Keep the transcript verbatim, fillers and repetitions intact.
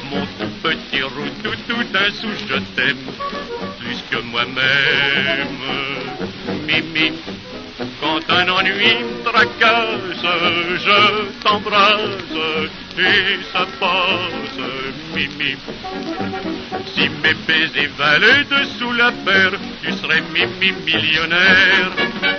Mon tout petit roux, tout d'un sou, je t'aime plus que moi-même. Mimi, quand un ennui me tracasse, je t'embrasse et ça passe. Mimi, si mes baisers valaient dessous la paire, tu serais Mimi millionnaire.